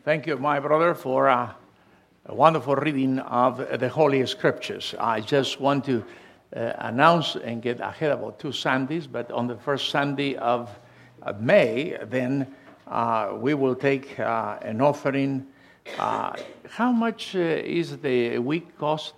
Thank you, my brother, for a wonderful reading of the Holy Scriptures. I just want to announce and get ahead about 2 Sundays, but on the first Sunday of May, then we will take an offering. How much is the week cost?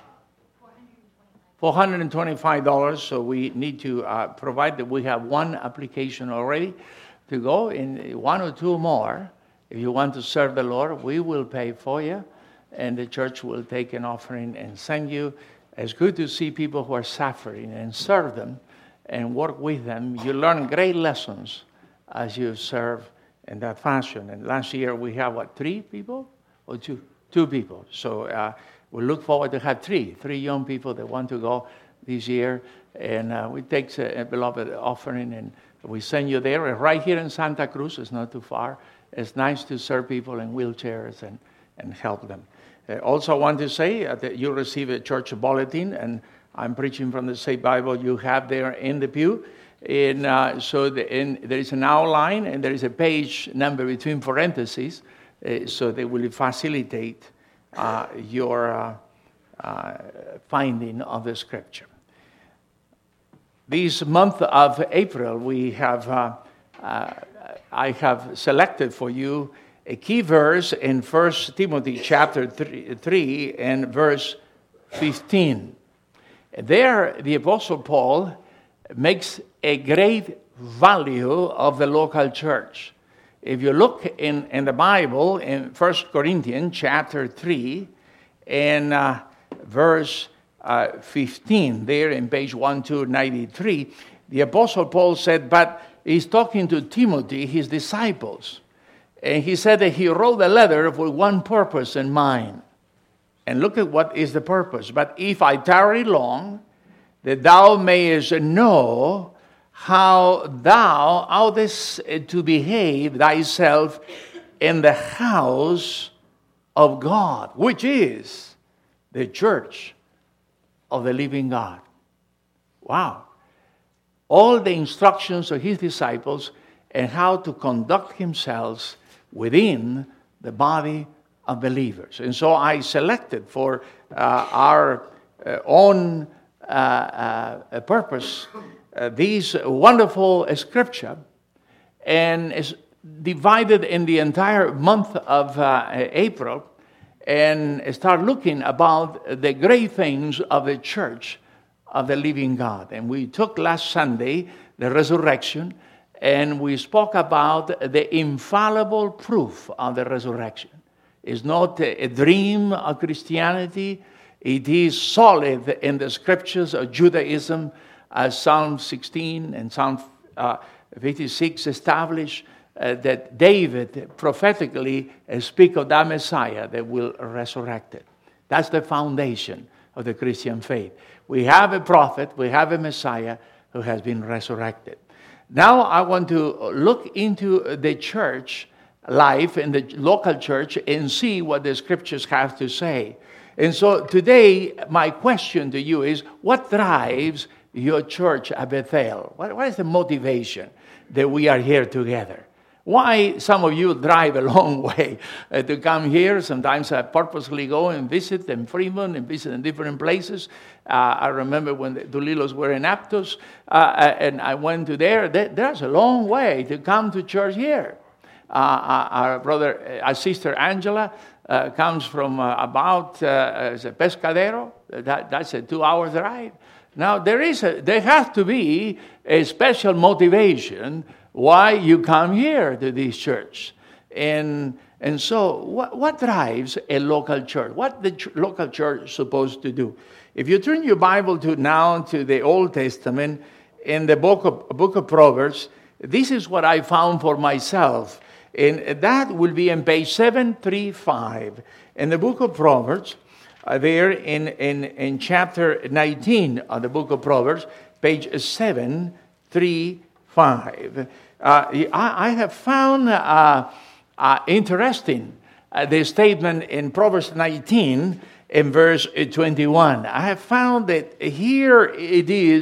$425. So we need to provide that we have one application already to go, in 1 or 2 more. If you want to serve the Lord, we will pay for you, and the church will take an offering and send you. It's good to see people who are suffering and serve them and work with them. You learn great lessons as you serve in that fashion. And last year we have, 3 people? Or 2? 2 people. So we look forward to have 3 young people that want to go this year. And we take a beloved offering and we send you there. Right here in Santa Cruz, it's not too far. It's nice to serve people in wheelchairs and help them. Also, I want to say that you receive a church bulletin, and I'm preaching from the same Bible you have there in the pew. And there is an outline, and there is a page number between parentheses, so they will facilitate your finding of the Scripture. This month of April, we have I have selected for you a key verse in 1 Timothy chapter 3 and verse 15. There, the Apostle Paul makes a great value of the local church. If you look in the Bible, in 1 Corinthians chapter 3 and verse 15, there in page 1293, the Apostle Paul said, but he's talking to Timothy, his disciples. And he said that he wrote the letter with one purpose in mind. And look at what is the purpose. But if I tarry long, that thou mayest know how thou oughtest to behave thyself in the house of God, which is the church of the living God. Wow. All the instructions of his disciples and how to conduct themselves within the body of believers. And so I selected for our own purpose these wonderful scripture, and it's divided in the entire month of April, and start looking about the great things of the church of the living God. And we took last Sunday the resurrection, and we spoke about the infallible proof of the resurrection. It's not a dream of Christianity. It is solid in the scriptures of Judaism, as Psalm 16 and Psalm 56 establish that David prophetically speak of that Messiah that will resurrect it. That's the foundation of the Christian faith. We have a prophet, we have a Messiah who has been resurrected. Now I want to look into the church life in the local church and see what the scriptures have to say. And so today, my question to you is, what drives your church at Bethel? What is the motivation that we are here together? Why some of you drive a long way to come here? Sometimes I purposely go and visit in Fremont and visit in different places. I remember when the Dulilos were in Aptos, and I went to there. There's a long way to come to church here. Our sister Angela comes from about Pescadero. That's a 2-hour drive. Now there has to be a special motivation why you come here to this church. And so what drives a local church? What the local church is supposed to do? If you turn your Bible to the Old Testament, in the book of Proverbs, this is what I found for myself. And that will be in page 735. In the book of Proverbs, there in chapter 19 of the book of Proverbs, page 735. I have found interesting the statement in Proverbs 19 in verse 21. I have found that here it is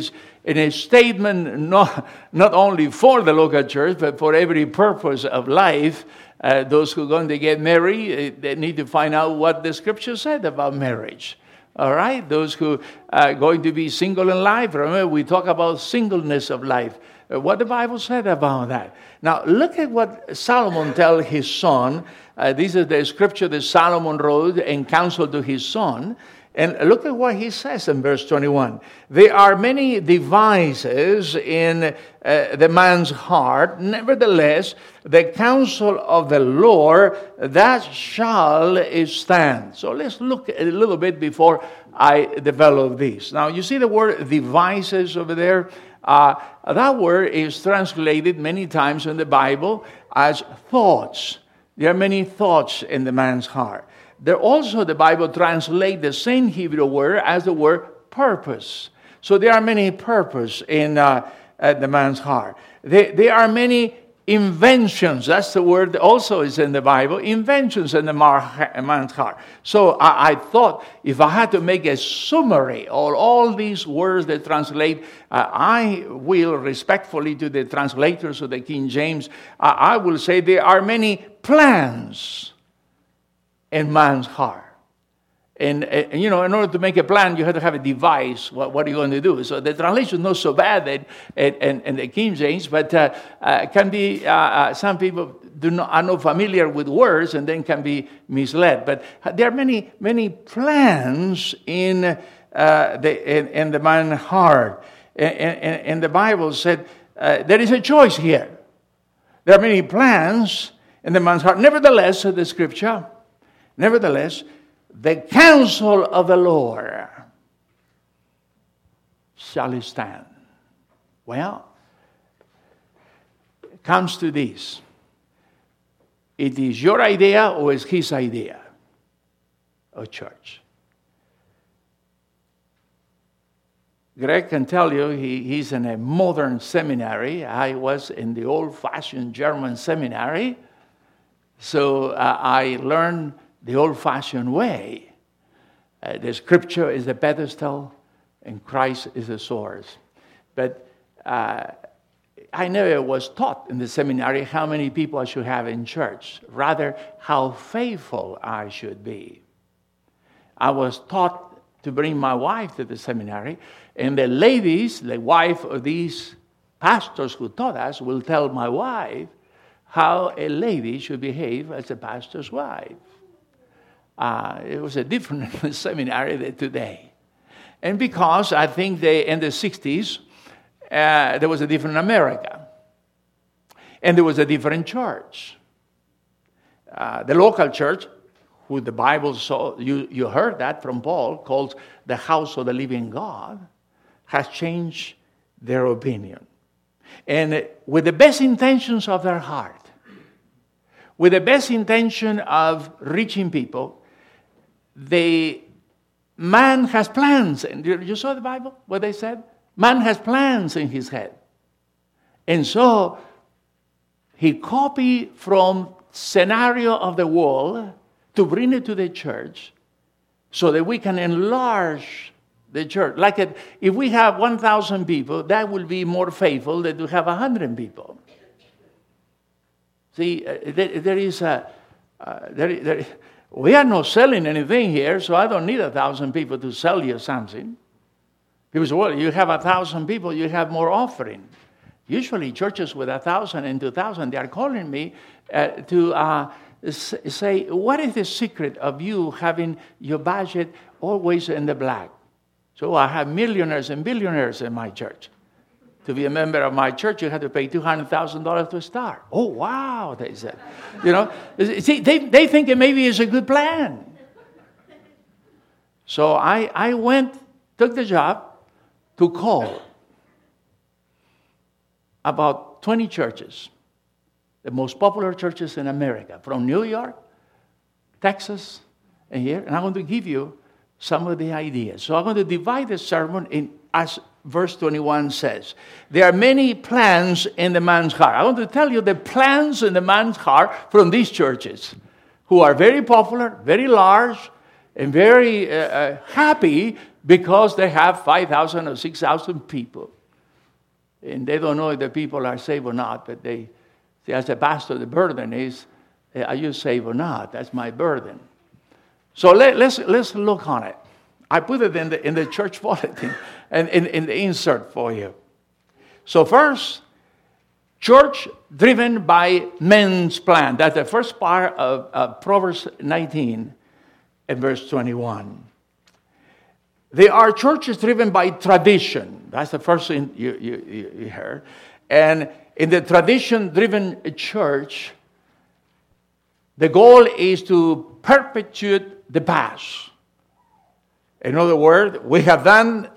in a statement not only for the local church, but for every purpose of life. Those who are going to get married, they need to find out what the Scripture said about marriage. All right? Those who are going to be single in life, remember we talk about singleness of life. What the Bible said about that. Now, look at what Solomon tells his son. This is the scripture that Solomon wrote and counseled to his son. And look at what he says in verse 21. There are many devices in the man's heart. Nevertheless, the counsel of the Lord, that shall stand. So let's look a little bit before I develop this. Now, you see the word devices over there? That word is translated many times in the Bible as thoughts. There are many thoughts in the man's heart. There also, the Bible translates the same Hebrew word as the word purpose. So there are many purpose in the man's heart. There are many inventions. That's the word that also is in the Bible. Inventions in the man's heart. So I thought if I had to make a summary of all these words that translate, I will respectfully to the translators of the King James, I will say there are many plans in man's heart. And in order to make a plan, you have to have a device. What are you going to do? So the translation is not so bad in the King James, but can be, some people are not familiar with words and then can be misled. But there are many, many plans in the man's heart. And the Bible said there is a choice here. There are many plans in the man's heart. Nevertheless, said the scripture, nevertheless, the counsel of the Lord shall stand. Well, it comes to this. It is your idea or is his idea of church? Greg can tell you he's in a modern seminary. I was in the old-fashioned German seminary. So I learned the old-fashioned way. The scripture is the pedestal and Christ is the source. But I never was taught in the seminary how many people I should have in church. Rather, how faithful I should be. I was taught to bring my wife to the seminary. And the ladies, the wife of these pastors who taught us, will tell my wife how a lady should behave as a pastor's wife. It was a different seminary than today. And because I think in the 60s, there was a different America. And there was a different church. The local church, who the Bible saw, you heard that from Paul, called the house of the living God, has changed their opinion. And with the best intentions of their heart, with the best intention of reaching people, the man has plans. And you saw the Bible, what they said? Man has plans in his head. And so he copied from scenario of the world to bring it to the church so that we can enlarge the church. Like if we have 1,000 people, that will be more faithful than to have 100 people. See, we are not selling anything here, so I don't need 1,000 people to sell you something. People say, well, you have 1,000 people, you have more offering. Usually churches with 1,000 and 2,000, they are calling me to say, what is the secret of you having your budget always in the black? So I have millionaires and billionaires in my church. To be a member of my church, you have to pay $200,000 to start. Oh, wow, they said. See, they think it maybe is a good plan. So I took the job to call about 20 churches, the most popular churches in America, from New York, Texas, and here. And I'm going to give you some of the ideas. So I'm going to divide the sermon in as verse 21 says. There are many plans in the man's heart. I want to tell you the plans in the man's heart from these churches who are very popular, very large, and very happy because they have 5,000 or 6,000 people. and they don't know if the people are saved or not, but they see, as a pastor, the burden is, are you saved or not? That's my burden. So let's look on it. I put it in the church bulletin and in the insert for you. So first, church driven by men's plan. That's the first part of Proverbs 19 and verse 21. There are churches driven by tradition. That's the first thing you heard. And in the tradition-driven church, the goal is to perpetuate the past. In other words, we have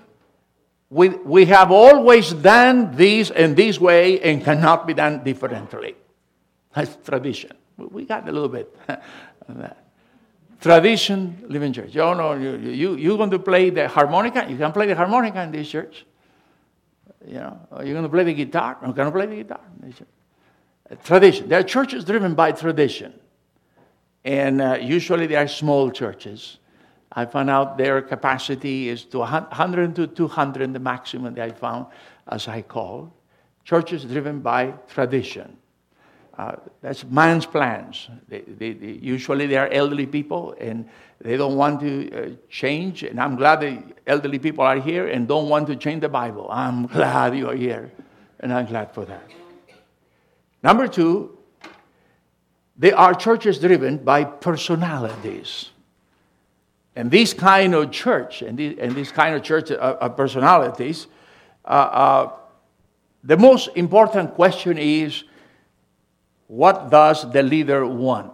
always done this in this way and cannot be done differently. That's tradition. We got a little bit of that. Tradition, living church. You know, you're going to play the harmonica. You can play the harmonica in this church. You know, you're going to play the guitar. I'm going to play the guitar in this church. Tradition. There are churches driven by tradition. And usually they are small churches. I found out their capacity is to 100 to 200, the maximum that I found, as I call. Churches driven by tradition. That's man's plans. Usually they are elderly people, and they don't want to change. And I'm glad the elderly people are here and don't want to change the Bible. I'm glad you are here, and I'm glad for that. Number two, they are churches driven by personalities. And this kind of church, of personalities, the most important question is, what does the leader want?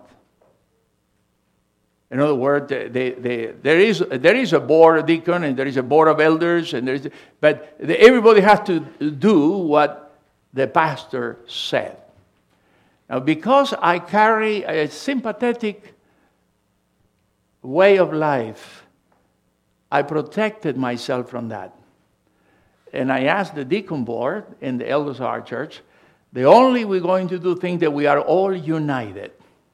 In other words, there is a board of deacon and there is a board of elders, but everybody has to do what the pastor said. Now, because I carry a sympathetic way of life, I protected myself from that. And I asked the deacon board and the elders of our church, the only we're going to do things that we are all united.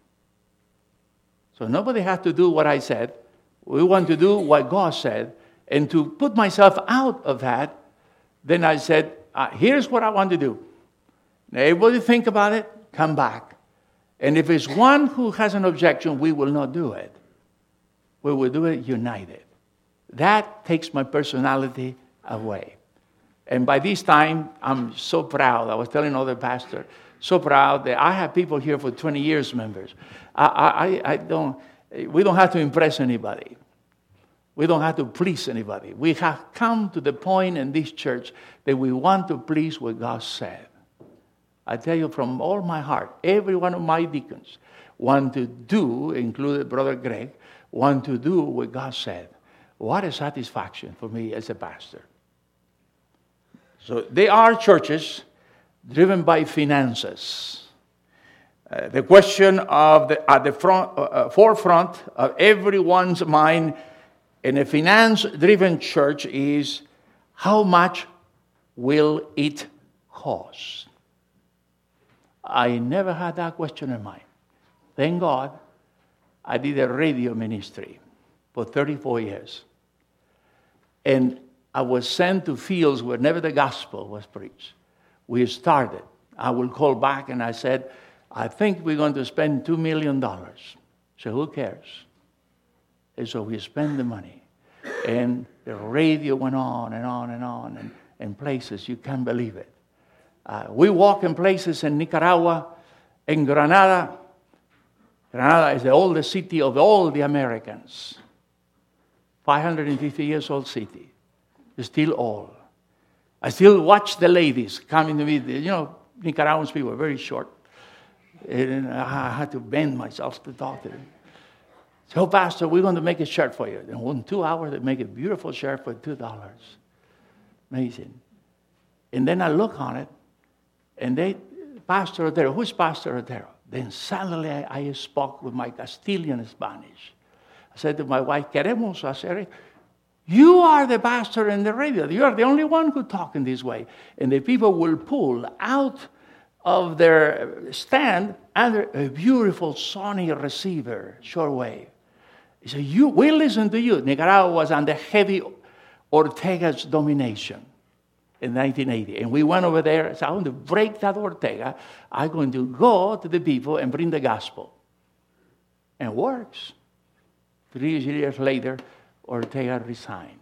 So nobody has to do what I said. We want to do what God said. And to put myself out of that, then I said, here's what I want to do. Now everybody think about it, come back. And if it's one who has an objection, we will not do it. We will do it united. That takes my personality away. And by this time, I'm so proud. I was telling other pastors, so proud that I have people here for 20 years, members. We don't have to impress anybody. We don't have to please anybody. We have come to the point in this church that we want to please what God said. I tell you from all my heart, every one of my deacons want to do, including Brother Greg, want to do what God said. What a satisfaction for me as a pastor. So they are churches driven by finances. The question at the forefront of everyone's mind in a finance-driven church is, how much will it cost? I never had that question in mind. Thank God I did a radio ministry for 34 years. And I was sent to fields where never the gospel was preached. We started. I will call back and I said, I think we're going to spend $2 million. So who cares? And so we spent the money. And the radio went on and on and on, and places, you can't believe it. We walk in places in Nicaragua, in Granada. Granada is the oldest city of all the Americans. 550 years old city. Still old. I still watch the ladies coming to me. You know, Nicaraguans people are very short. And I had to bend myself to talk to them. So, Pastor, we're going to make a shirt for you. And in 2 hours, they make a beautiful shirt for $2. Amazing. And then I look on it, and Pastor Otero, who's Pastor Otero? Then suddenly I spoke with my Castilian Spanish. I said to my wife, queremos hacer. You are the pastor in the radio. You are the only one who talks in this way. And the people will pull out of their stand under a beautiful Sony receiver, shortwave. He said, we listen to you. Nicaragua was under heavy Ortega's domination. in 1980. And we went over there. So I want to break that Ortega. I'm going to go to the people and bring the gospel. And it works. 3 years later, Ortega resigned.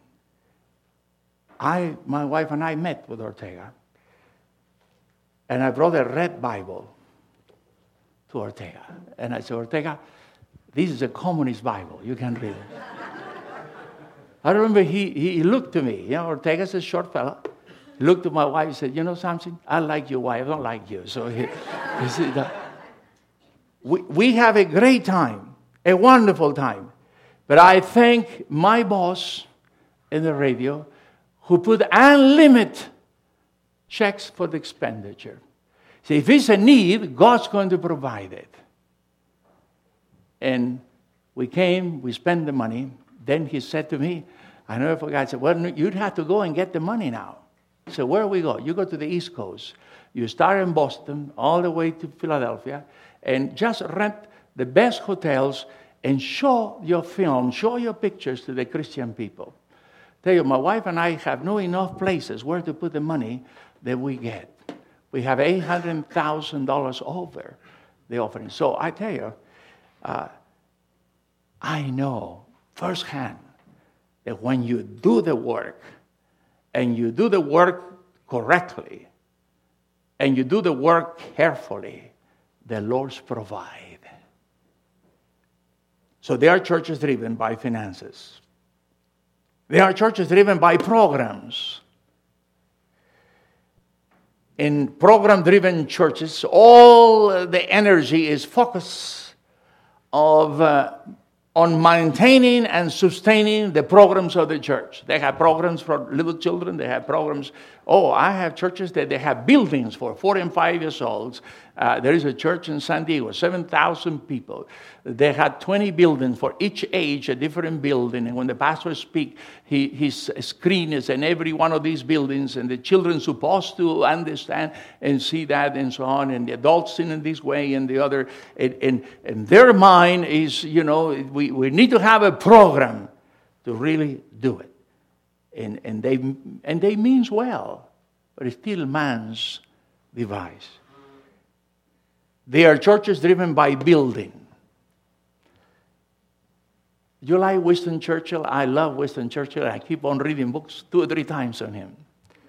My wife and I met with Ortega. And I brought a red Bible to Ortega. And I said, Ortega, this is a communist Bible. You can read it. I remember he looked to me. Ortega's a short fella. He looked at my wife and said, you know something? I like your wife. I don't like you. So he said, we have a great time, a wonderful time. But I thank my boss in the radio who put unlimited checks for the expenditure. See, if it's a need, God's going to provide it. And we came, we spent the money. Then he said to me, I never forgot, I said, well, you'd have to go and get the money now. He said, where we go? You go to the East Coast. You start in Boston all the way to Philadelphia and just rent the best hotels and show your film, show your pictures to the Christian people. Tell you, my wife and I have no enough places where to put the money that we get. We have $800,000 over the offering. So I tell you, I know firsthand that when you do the work, and you do the work correctly, and you do the work carefully, the Lord's provide. So there are churches driven by finances. There are churches driven by programs. In program-driven churches, all the energy is focused on maintaining and sustaining the programs of the church. They have programs for little children. They have programs. I have churches that they have buildings for 4 and 5 years olds. There is a church in San Diego, 7,000 people. They had 20 buildings for each age, a different building. And when the pastor speaks, his screen is in every one of these buildings. And the children are supposed to understand and see that and so on. And the adults sing in this way and the other. And their mind is, we need to have a program to really do it. And they means well, but it's still man's device. They are churches driven by building. You like Winston Churchill? I love Winston Churchill. I keep on reading books 2 or 3 times on him.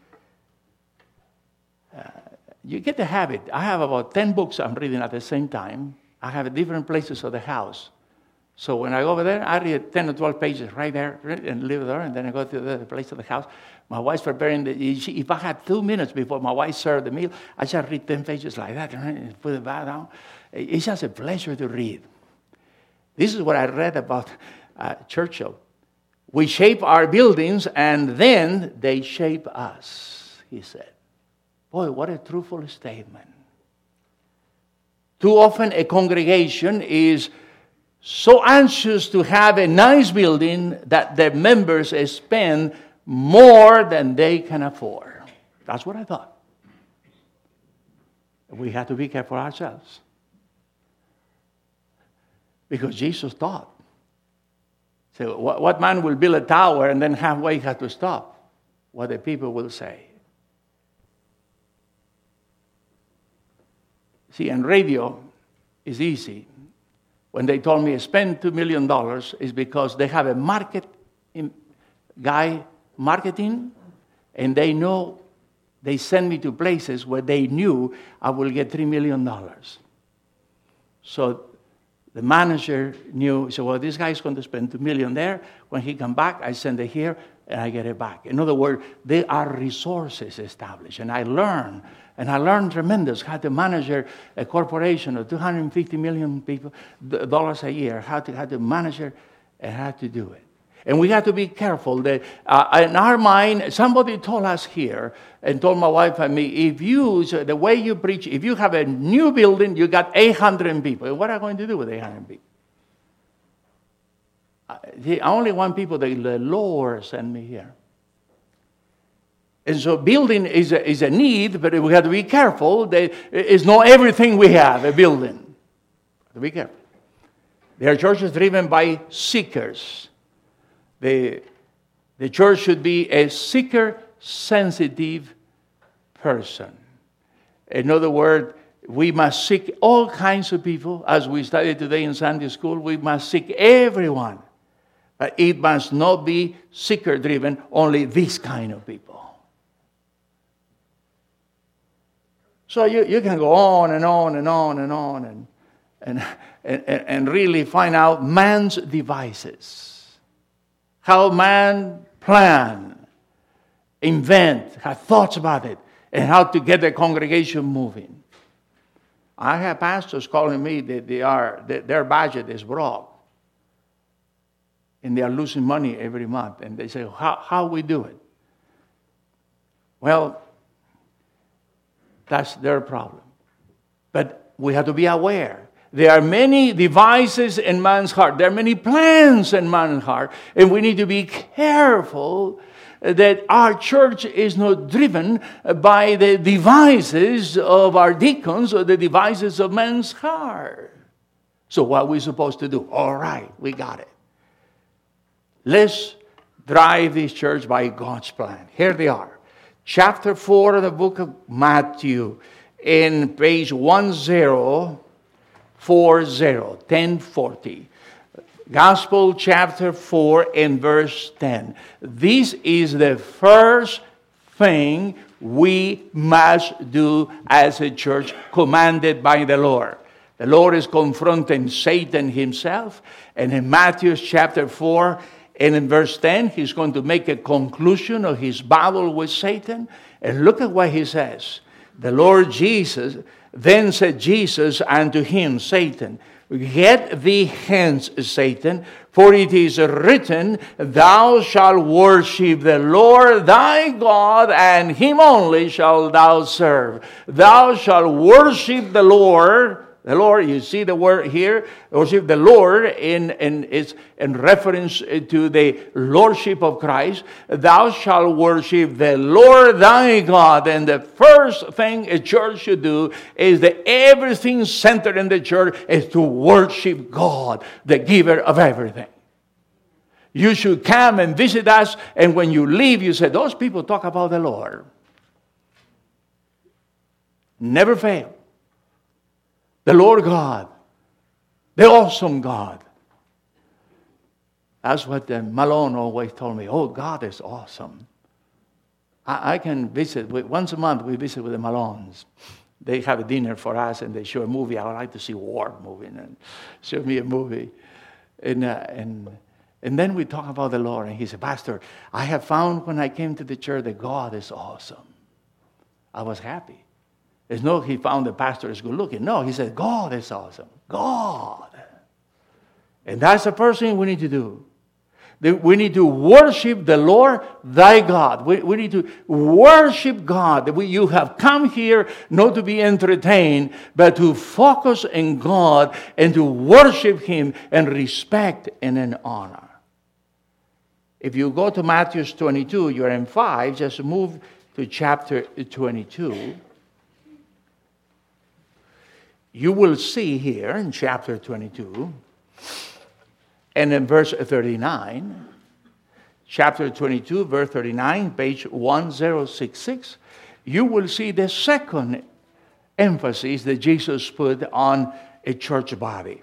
You get the habit. I have about 10 books I'm reading at the same time. I have different places of the house. So when I go over there, I read 10 or 12 pages right there and leave there, and then I go to the place of the house. My wife's preparing. If I had 2 minutes before my wife served the meal, I just read 10 pages like that and put it back down. It's just a pleasure to read. This is what I read about Churchill. We shape our buildings, and then they shape us, he said. Boy, what a truthful statement. Too often a congregation is so anxious to have a nice building that the members spend more than they can afford. That's what I thought. We have to be careful ourselves. Because Jesus taught. So what man will build a tower and then halfway have to stop? What the people will say. See, in radio, it's easy. When they told me spend $2 million, is because they have a marketing, and they know they send me to places where they knew I will get $3 million. So the manager knew, he said, well, this guy's going to spend $2 million there. When he come back, I send it here, and I get it back. In other words, there are resources established. And I learned tremendous how to manage a corporation of 250 million dollars a year, how to manage it and how to do it. And we have to be careful that in our mind, somebody told us here and told my wife and me, the way you preach, if you have a new building, you got 800 people. What are you going to do with 800 people? I only want people that the Lord send me here. And so building is a need, but we have to be careful. It's not everything we have, a building. We have to be careful. There are churches driven by seekers. The church should be a seeker-sensitive person. In other words, we must seek all kinds of people. As we studied today in Sunday school, we must seek everyone. But it must not be seeker-driven, only this kind of people. So you can go on and on and on and on and really find out man's devices. How man plan, invent, have thoughts about it, and how to get the congregation moving. I have pastors calling me that their budget is broke. And they are losing money every month. And they say, how we do it? Well, that's their problem. But we have to be aware. There are many devices in man's heart. There are many plans in man's heart. And we need to be careful that our church is not driven by the devices of our deacons or the devices of man's heart. So what are we supposed to do? All right, we got it. Let's drive this church by God's plan. Here they are. Chapter 4 of the book of Matthew in page 1040, 1040. Gospel chapter 4 and verse 10. This is the first thing we must do as a church commanded by the Lord. The Lord is confronting Satan himself. And in Matthew chapter 4 and in verse 10, he's going to make a conclusion of his battle with Satan. And look at what he says. The Lord Jesus, then said Jesus unto him, Satan, get thee hence, Satan, for it is written, thou shalt worship the Lord thy God, and him only shalt thou serve. Thou shalt worship the Lord. The Lord, you see the word here, worship the Lord in reference to the Lordship of Christ. Thou shalt worship the Lord thy God. And the first thing a church should do is that everything centered in the church is to worship God, the giver of everything. You should come and visit us, and when you leave, you say, those people talk about the Lord. Never fail. The Lord God, the awesome God. That's what Malone always told me. Oh, God is awesome. I can visit, once a month we visit with the Malones. They have a dinner for us and they show a movie. I would like to see war movie and show me a movie. And then we talk about the Lord. And he said, Pastor, I have found when I came to the church that God is awesome. I was happy. It's not he found the pastor is good looking. No, he said, God is awesome. God. And that's the first thing we need to do. We need to worship the Lord thy God. We need to worship God. You have come here not to be entertained, but to focus on God and to worship him and respect and in honor. If you go to Matthew 22, you're in 5, just move to chapter 22. You will see here in chapter 22 and in verse 39, chapter 22, verse 39, page 1066, you will see the second emphasis that Jesus put on a church body.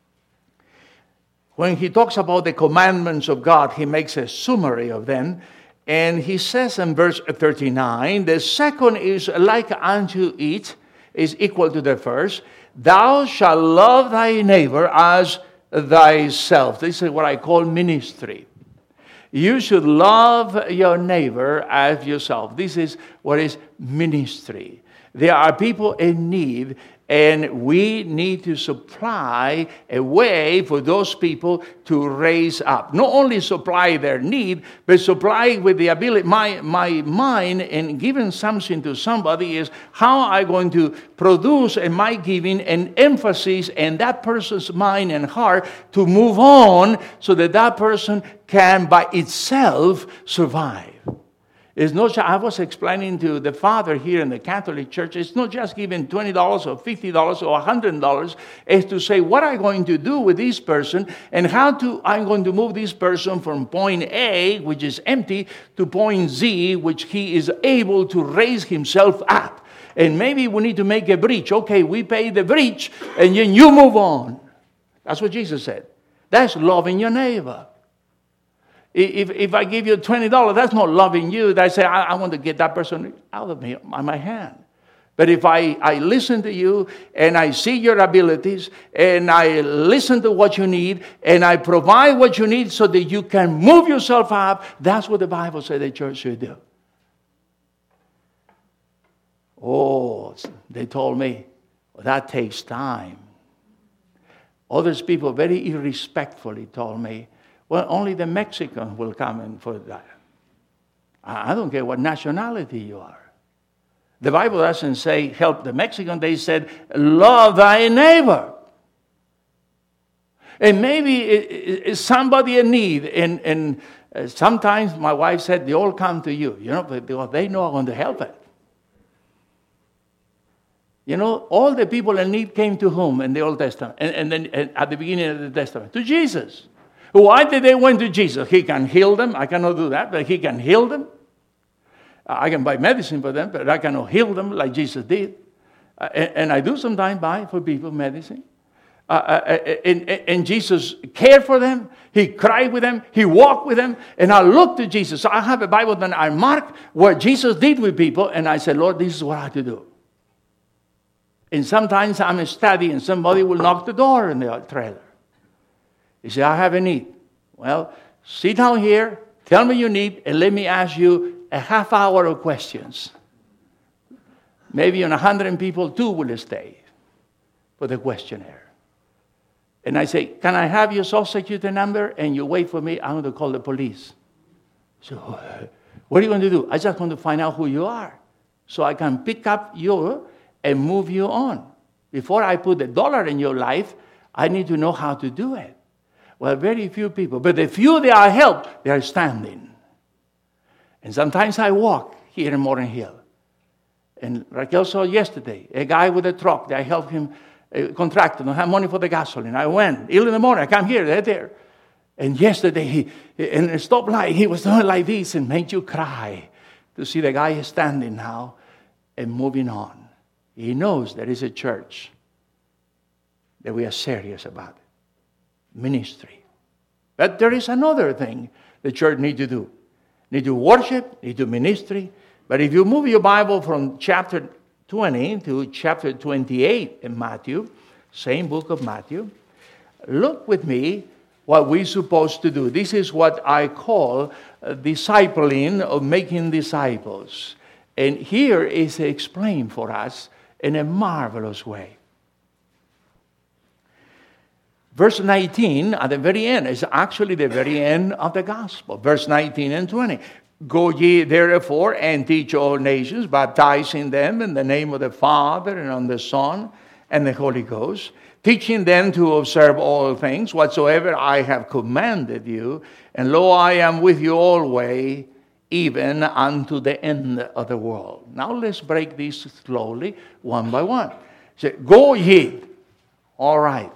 When he talks about the commandments of God, he makes a summary of them. And he says in verse 39, the second is like unto it, is equal to the first. Thou shalt love thy neighbor as thyself. This is what I call ministry. You should love your neighbor as yourself. This is what is ministry. There are people in need, and we need to supply a way for those people to raise up. Not only supply their need, but supply with the ability. My mind in giving something to somebody is how I'm going to produce in my giving an emphasis in that person's mind and heart to move on so that that person can by itself survive. It's not. I was explaining to the father here in the Catholic Church, it's not just giving $20 or $50 or $100. It's to say, what I'm going to do with this person and I'm going to move this person from point A, which is empty, to point Z, which he is able to raise himself up. And maybe we need to make a bridge. Okay, we pay the bridge, and then you move on. That's what Jesus said. That's loving your neighbor. If I give you $20, that's not loving you. I say, I want to get that person out of my hand. But if I listen to you, and I see your abilities, and I listen to what you need, and I provide what you need so that you can move yourself up, that's what the Bible says the church should do. Oh, they told me, well, that takes time. Others people very irrespectfully told me, well, only the Mexican will come in for that. I don't care what nationality you are. The Bible doesn't say help the Mexican. They said love thy neighbor. And maybe it's somebody in need. And sometimes my wife said they all come to you, because they know I'm going to help it. All the people in need came to whom in the Old Testament? And then at the beginning of the Testament? To Jesus. Why did they went to Jesus? He can heal them. I cannot do that, but he can heal them. I can buy medicine for them, but I cannot heal them like Jesus did. And I do sometimes buy for people medicine. And Jesus cared for them. He cried with them. He walked with them. And I looked to Jesus. So I have a Bible that I marked what Jesus did with people. And I said, Lord, this is what I have to do. And sometimes I'm studying. Somebody will knock the door in the trailer. He said, I have a need. Well, sit down here, tell me your need, and let me ask you a half hour of questions. Maybe on 100 people, 2 will stay for the questionnaire. And I say, can I have your social security number? And you wait for me, I'm going to call the police. So, what are you going to do? I just want to find out who you are so I can pick up you and move you on. Before I put $1 in your life, I need to know how to do it. Well, very few people. But the few that I help, they are standing. And sometimes I walk here in Morgan Hill. And Raquel saw yesterday a guy with a truck that I helped him, a contractor, don't have money for the gasoline. I went, early in the morning, I come here, they're there. And yesterday, in a stoplight, he was doing like this and made you cry to see the guy standing now and moving on. He knows there is a church that we are serious about it. Ministry. But there is another thing the church needs to do. Need to worship, need to ministry. But if you move your Bible from chapter 20 to chapter 28 in Matthew, same book of Matthew, look with me what we're supposed to do. This is what I call discipling, or making disciples. And here is explained for us in a marvelous way. Verse 19, at the very end, is actually the very end of the gospel. Verse 19 and 20. Go ye therefore and teach all nations, baptizing them in the name of the Father and of the Son and the Holy Ghost, teaching them to observe all things whatsoever I have commanded you. And lo, I am with you always, even unto the end of the world. Now let's break this slowly, one by one. Say, go ye. All right.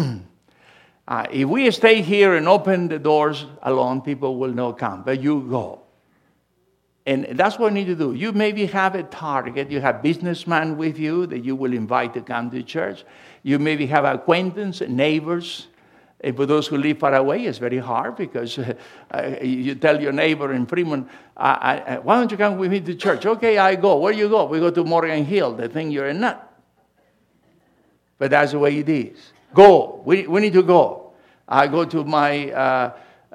If we stay here and open the doors alone, people will not come. But you go. And that's what you need to do. You maybe have a target. You have businessmen with you that you will invite to come to church. You maybe have acquaintances, neighbors. And for those who live far away, it's very hard because you tell your neighbor in Fremont, why don't you come with me to church? Okay, I go. Where you go? We go to Morgan Hill. They think you're a nut. But that's the way it is. Go. We need to go. I go to my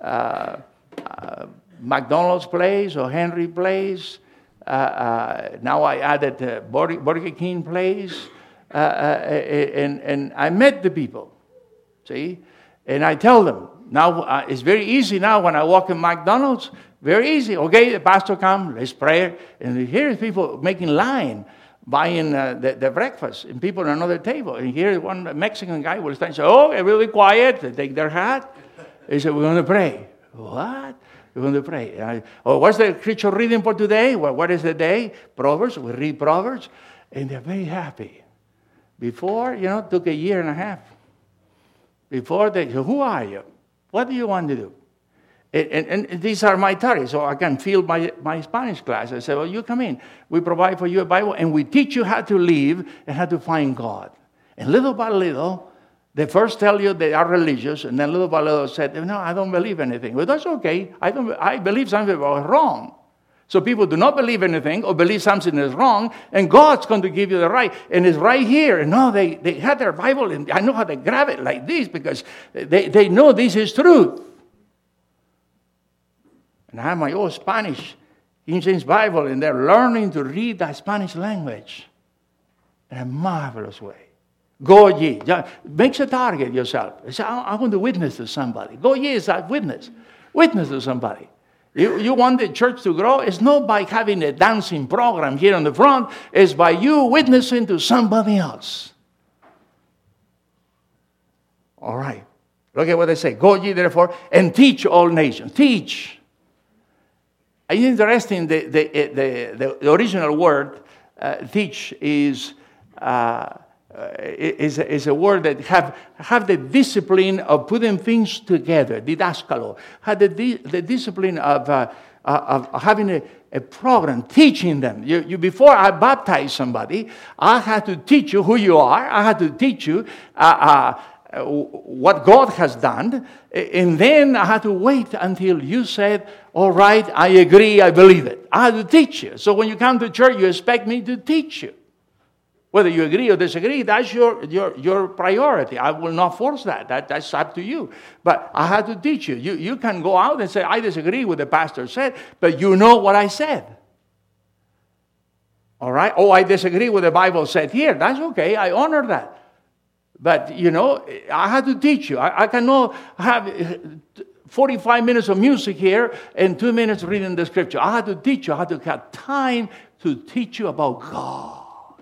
McDonald's place or Henry place. Now I added Burger King place. And I met the people. See? And I tell them. Now it's very easy now when I walk in McDonald's. Very easy. Okay, the pastor come. Let's pray. And here's people making line. Buying the breakfast, and people at another table. And here one Mexican guy will stand and say, oh, everybody quiet. They take their hat. They say, we're going to pray. What? we're going to pray. What's the scripture reading for today? Well, what is the day? Proverbs. We read Proverbs, and they're very happy. Before, it took a year and a half. Before they, who are you? What do you want to do? And these are my targets, so I can fill my Spanish class. I said, well, you come in. We provide for you a Bible, and we teach you how to live and how to find God. And little by little, they first tell you they are religious, and then little by little said, no, I don't believe anything. Well, that's okay. I believe something was wrong. So people do not believe anything or believe something is wrong, and God's going to give you the right. And it's right here. And no, they had their Bible, and I know how to grab it like this because they know this is truth. And I have my old Spanish King James Bible, and they're learning to read the Spanish language in a marvelous way. Go ye. Make a target yourself. Say, I want to witness to somebody. Go ye is a witness. Witness to somebody. You want the church to grow? It's not by having a dancing program here on the front. It's by you witnessing to somebody else. All right. Look at what they say. Go ye therefore and teach all nations. Teach. It's interesting, the original word, teach, is a word that have the discipline of putting things together, didaskalo. Have the discipline of having a program, teaching them. You before I baptize somebody, I had to teach you who you are. I had to teach you what God has done, and then I had to wait until you said, all right, I agree, I believe it. I had to teach you. So when you come to church, you expect me to teach you. Whether you agree or disagree, that's your priority. I will not force that. That's up to you. But I had to teach you. You can go out and say, I disagree with the pastor said, but you know what I said. All right? Oh, I disagree with the Bible said here. That's okay. I honor that. But, I had to teach you. I cannot have 45 minutes of music here and 2 minutes reading the scripture. I had to teach you. I had to have time to teach you about God.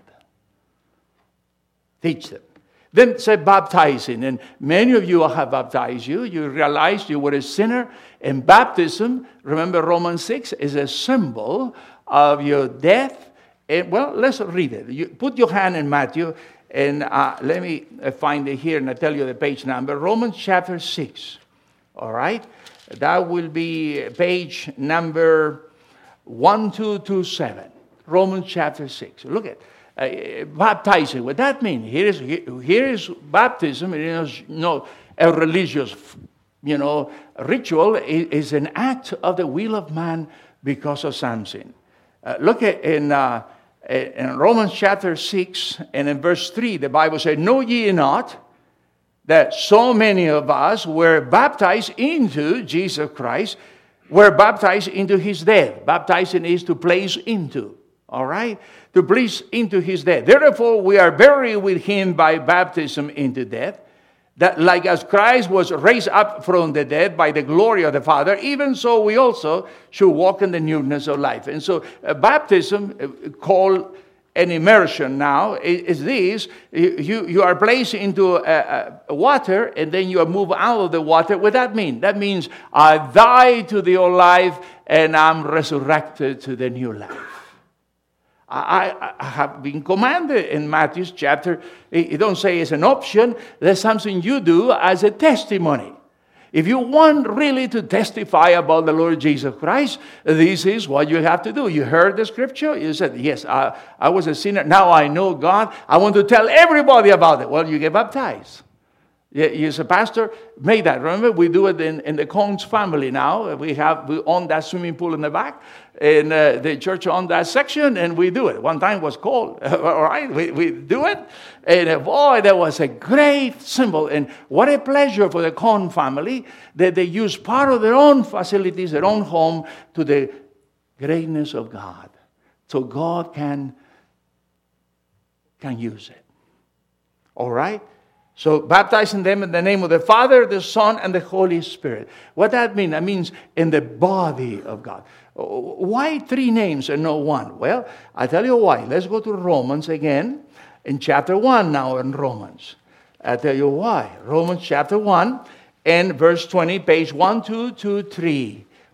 Teach them. Then say baptizing. And many of you have baptized you. You realized you were a sinner. And baptism, remember Romans 6, is a symbol of your death. And, well, let's read it. You put your hand in Matthew. And let me find it here and I'll tell you the page number. Romans chapter 6. All right? That will be page number 1227. Romans chapter 6. Look at baptizing. What that means? Here is baptism. It is not a religious, ritual. It is an act of the will of man because of something. Look at in Romans chapter 6 and in verse 3, the Bible said, know ye not that so many of us were baptized into Jesus Christ, were baptized into his death. Baptizing is to place into, all right? To place into his death. Therefore, we are buried with him by baptism into death, that like as Christ was raised up from the dead by the glory of the Father, even so we also should walk in the newness of life. And so baptism, called an immersion now, is this. You are placed into water, and then you are moved out of the water. What that mean? That means I die to the old life, and I'm resurrected to the new life. I have been commanded in Matthew's chapter. It don't say it's an option. There's something you do as a testimony. If you want really to testify about the Lord Jesus Christ, this is what you have to do. You heard the scripture. You said, yes, I was a sinner. Now I know God. I want to tell everybody about it. Well, you get baptized. You say, Pastor, make that. Remember, we do it in the Cones family now. We own that swimming pool in the back, and the church on that section, and we do it. One time was cold, all right? We do it, and boy, that was a great symbol. And what a pleasure for the Cone family that they use part of their own facilities, their own home, to the greatness of God. So God can use it. All right? So baptizing them in the name of the Father, the Son, and the Holy Spirit. What that means? That means in the body of God. Why 3 names and no one? Well, I'll tell you why. Let's go to Romans again. In chapter 1 now in Romans. I'll tell you why. Romans chapter 1 and verse 20, page 1223.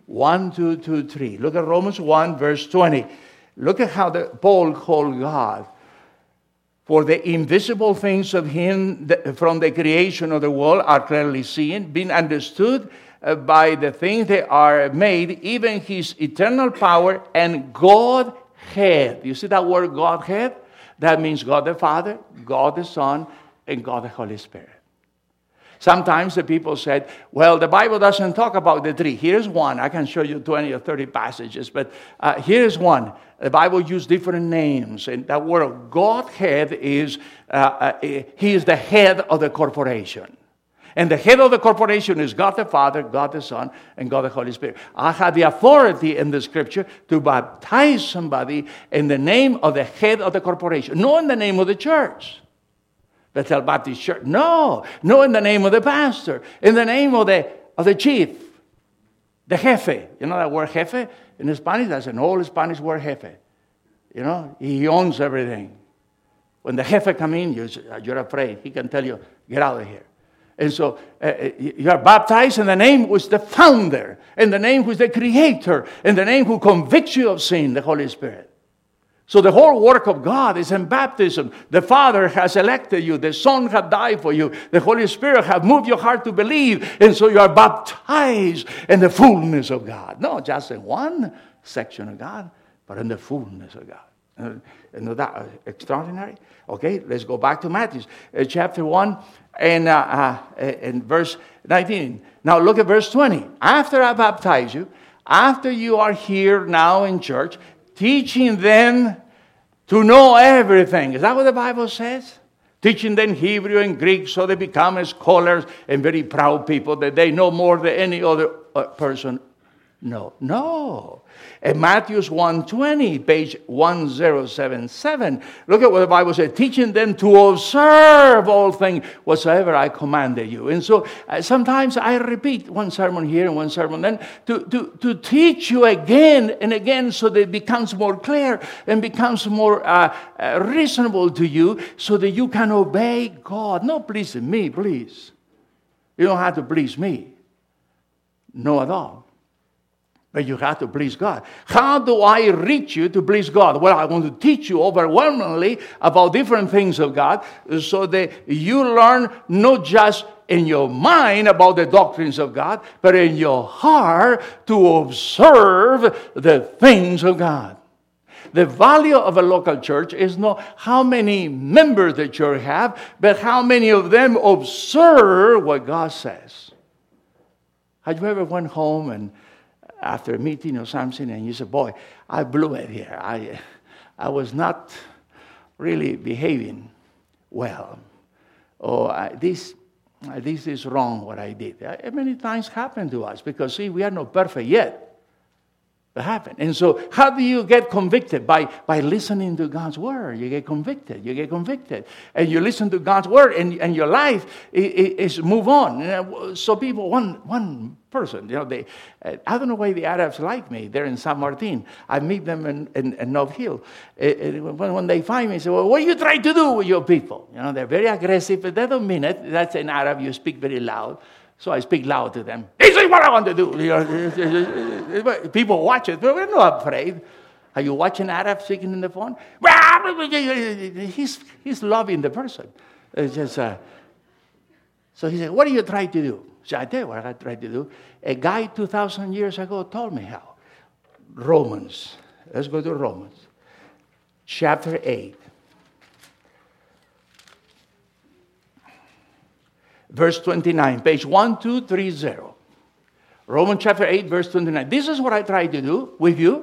1, 2, 2, 3. Look at Romans 1, verse 20. Look at how Paul called God. For the invisible things of him from the creation of the world are clearly seen, being understood by the things they are made, even his eternal power and Godhead. You see that word Godhead? That means God the Father, God the Son, and God the Holy Spirit. Sometimes the people said, well, the Bible doesn't talk about the three. Here's one. I can show you 20 or 30 passages, but here's one. The Bible used different names, and that word Godhead is, he is the head of the corporation. And the head of the corporation is God the Father, God the Son, and God the Holy Spirit. I have the authority in the Scripture to baptize somebody in the name of the head of the corporation, not in the name of the church. Bethel Baptist Church. No, in the name of the pastor, in the name of the chief, the jefe. You know that word jefe? In Spanish, that's an old Spanish word, jefe. You know, he owns everything. When the jefe comes in, you're afraid. He can tell you, get out of here. And so you are baptized in the name who is the founder, in the name who is the creator, in the name who convicts you of sin, the Holy Spirit. So the whole work of God is in baptism. The Father has elected you. The Son has died for you. The Holy Spirit has moved your heart to believe. And so you are baptized in the fullness of God. Not just in one section of God, but in the fullness of God. Isn't that extraordinary? Okay, let's go back to Matthew chapter 1 and verse 19. Now look at verse 20. After I baptize you, after you are here now in church, teaching them to know everything. Is that what the Bible says? Teaching them Hebrew and Greek so they become scholars and very proud people that they know more than any other person. No. In Matthew 1:20, page 1077, look at what the Bible says. Teaching them to observe all things whatsoever I commanded you. And so sometimes I repeat one sermon here and one sermon then to teach you again and again so that it becomes more clear and becomes more reasonable to you so that you can obey God. Not pleasing me, please. You don't have to please me. No at all. But you have to please God. How do I reach you to please God? Well, I want to teach you overwhelmingly about different things of God so that you learn not just in your mind about the doctrines of God, but in your heart to observe the things of God. The value of a local church is not how many members the church have, but how many of them observe what God says. Have you ever went home and after a meeting or something, and you say, boy, I blew it here. I was not really behaving well. Or this is wrong what I did. Many times happen to us because, see, we are not perfect yet. It happened. And so how do you get convicted? By listening to God's word. You get convicted. And you listen to God's word and your life is move on. So people, one person, I don't know why the Arabs like me. They're in San Martin. I meet them in North Hill. When they find me, they say, well, what are you trying to do with your people? They're very aggressive, but they don't mean it. That's in Arab. You speak very loud. So I speak loud to them. This is what I want to do. People watch it, but we're not afraid. Are you watching Arab speaking in the phone? He's loving the person. It's just, so he said, what are you trying to do? So I tell you what I tried to do. A guy 2,000 years ago told me how. Romans. Let's go to Romans. Chapter 8. Verse 29, page 1230. Romans chapter 8, verse 29. This is what I try to do with you.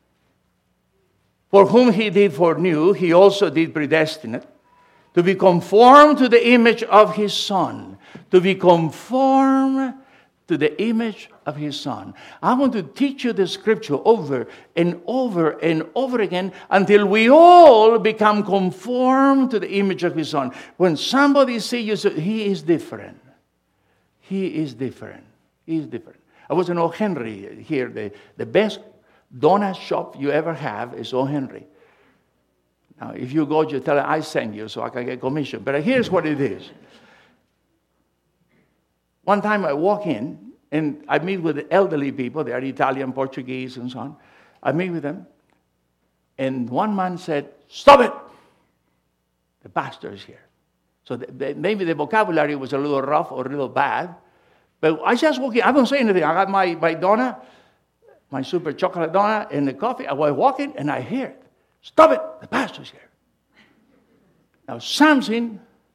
For whom he did foreknew, he also did predestinate, to be conformed to the image of his Son. To be conformed to the image of his Son. I want to teach you the scripture over and over and over again until we all become conformed to the image of his Son. When somebody sees you, he is different. He is different. He is different. I was in O. Henry here. The best donut shop you ever have is O. Henry. Now, if you go, you tell them, I send you so I can get commission. But here's what it is. One time I walk in, And I meet with the elderly people. They are Italian, Portuguese, and so on. I meet with them. And one man said, "Stop it! The pastor is here." So maybe the vocabulary was a little rough or a little bad. But I just walking. I don't say anything. I got my donut, my super chocolate donut, and the coffee. I was walking, and I hear it. "Stop it! The pastor's here." Now, something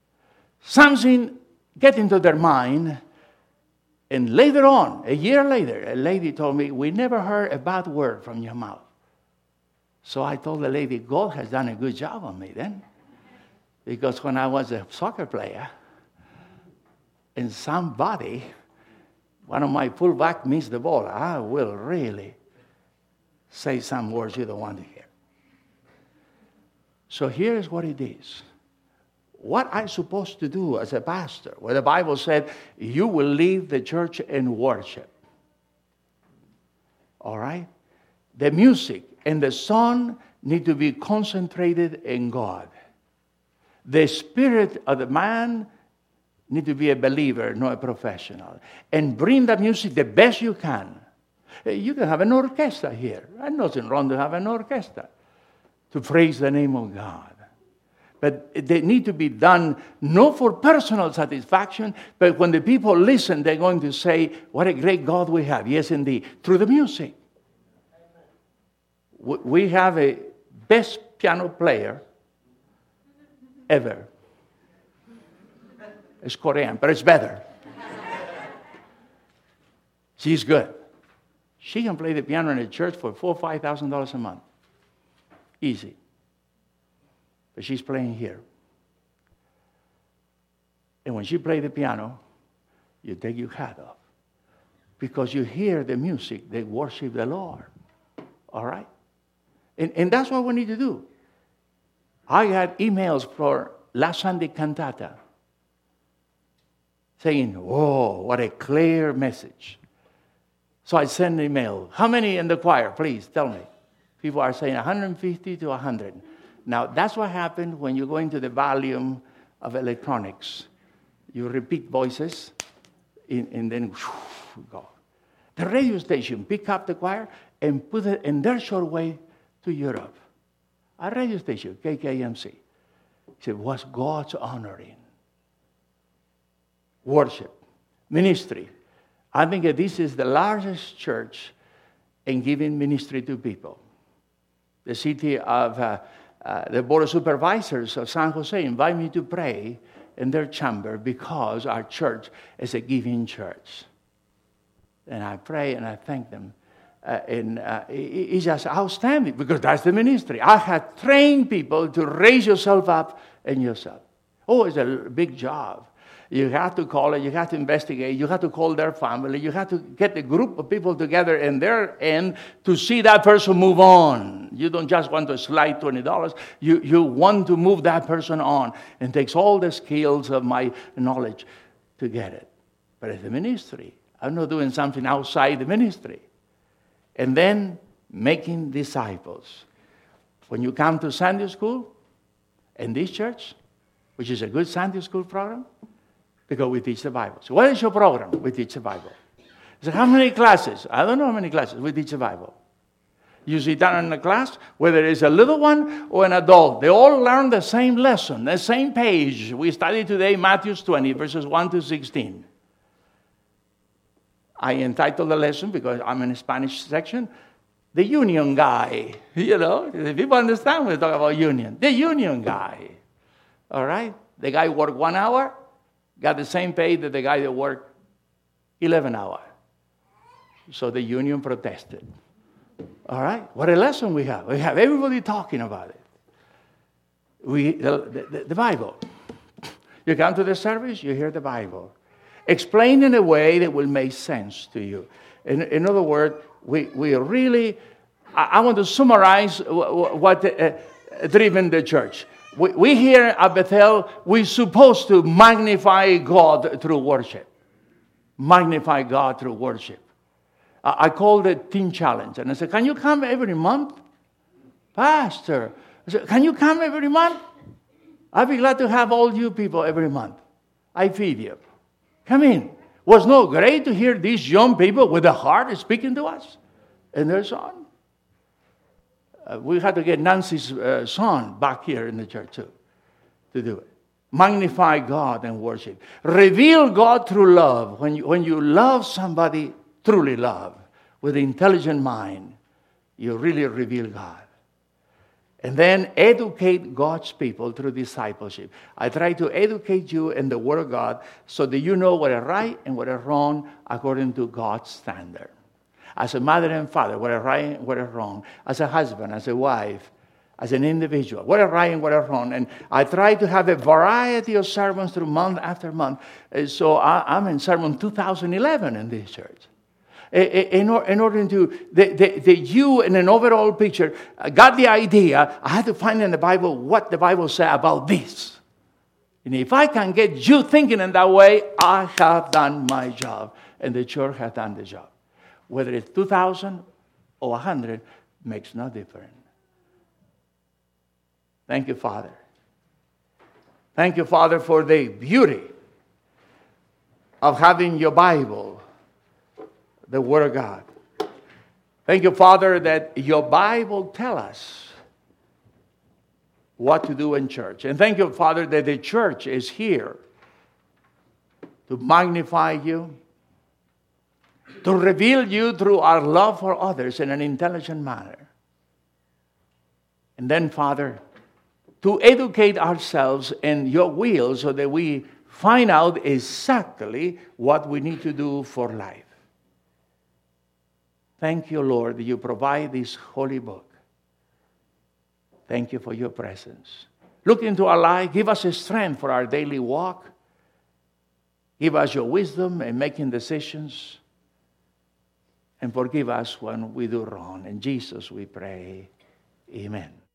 get into their mind. And later on, a year later, a lady told me, "We never heard a bad word from your mouth." So I told the lady, God has done a good job on me then. Because when I was a soccer player, and somebody, one of my fullback missed the ball, I will really say some words you don't want to hear. So here's what it is. What I'm supposed to do as a pastor, where the Bible said, you will leave the church and worship. All right? The music and the song need to be concentrated in God. The spirit of the man need to be a believer, not a professional. And bring the music the best you can. You can have an orchestra here. There's nothing wrong to have an orchestra to praise the name of God. But they need to be done not for personal satisfaction, but when the people listen, they're going to say, what a great God we have. Yes, indeed. Through the music. We have a best piano player ever. It's Korean, but it's better. She's good. She can play the piano in a church for $4,000 or $5,000 a month. Easy. But she's playing here. And when she plays the piano, you take your hat off. Because you hear the music, they worship the Lord. All right? And that's what we need to do. I had emails for last Sunday cantata saying, "Oh, what a clear message." So I sent an email. How many in the choir? Please tell me. People are saying 150 to 100. Now, that's what happened when you go into the volume of electronics. You repeat voices, and then go. The radio station pick up the choir and put it in their short way to Europe. A radio station, KKMC. He said, what's God's honoring? Worship, ministry. I think that this is the largest church in giving ministry to people. The city of the Board of Supervisors of San Jose invite me to pray in their chamber because our church is a giving church. And I pray and I thank them. It's just outstanding because that's the ministry. I have trained people to raise yourself up in yourself. Oh, it's a big job. You have to call it, you have to investigate, you have to call their family, you have to get a group of people together in their end to see that person move on. You don't just want to slide $20. You want to move that person on. And it takes all the skills of my knowledge to get it. But it's the ministry. I'm not doing something outside the ministry. And then making disciples. When you come to Sunday school in this church, which is a good Sunday school program, because we teach the Bible. So what is your program? We teach the Bible. So how many classes? I don't know how many classes. We teach the Bible. You sit down in a class, whether it's a little one or an adult, they all learn the same lesson, the same page. We studied today Matthew 20, verses 1 to 16. I entitled the lesson, because I'm in the Spanish section, The Union Guy. You know, people understand when we talk about union. The union guy. All right? The guy worked 1 hour, got the same pay that the guy that worked 11 hours. So the union protested. All right? What a lesson we have. We have everybody talking about it. The Bible. You come to the service, you hear the Bible. Explained in a way that will make sense to you. In other words, we really, I want to summarize what driven the church. We here at Bethel, we're supposed to magnify God through worship. Magnify God through worship. I called it Teen Challenge. And I said, can you come every month? Pastor, I said, can you come every month? I'd be glad to have all you people every month. I feed you. Come in. Was not great to hear these young people with a heart speaking to us in their song? We had to get Nancy's son back here in the church too to do it. Magnify God and worship. Reveal God through love. When you love somebody, truly love, with an intelligent mind, you really reveal God. And then educate God's people through discipleship. I try to educate you in the Word of God so that you know what is right and what is wrong according to God's standard. As a mother and father, what is right and what is wrong. As a husband, as a wife, as an individual, what is right and what is wrong. And I try to have a variety of sermons through month after month. So I'm in sermon 2011 in this church. In order to, you in an overall picture, got the idea, I had to find in the Bible what the Bible said about this. And if I can get you thinking in that way, I have done my job. And the church has done the job. Whether it's 2,000 or 100, makes no difference. Thank you, Father. Thank you, Father, for the beauty of having your Bible, the Word of God. Thank you, Father, that your Bible tells us what to do in church. And thank you, Father, that the church is here to magnify you, to reveal you through our love for others in an intelligent manner. And then, Father, to educate ourselves in your will so that we find out exactly what we need to do for life. Thank you, Lord, that you provide this holy book. Thank you for your presence. Look into our life. Give us a strength for our daily walk. Give us your wisdom in making decisions. And forgive us when we do wrong. In Jesus we pray. Amen.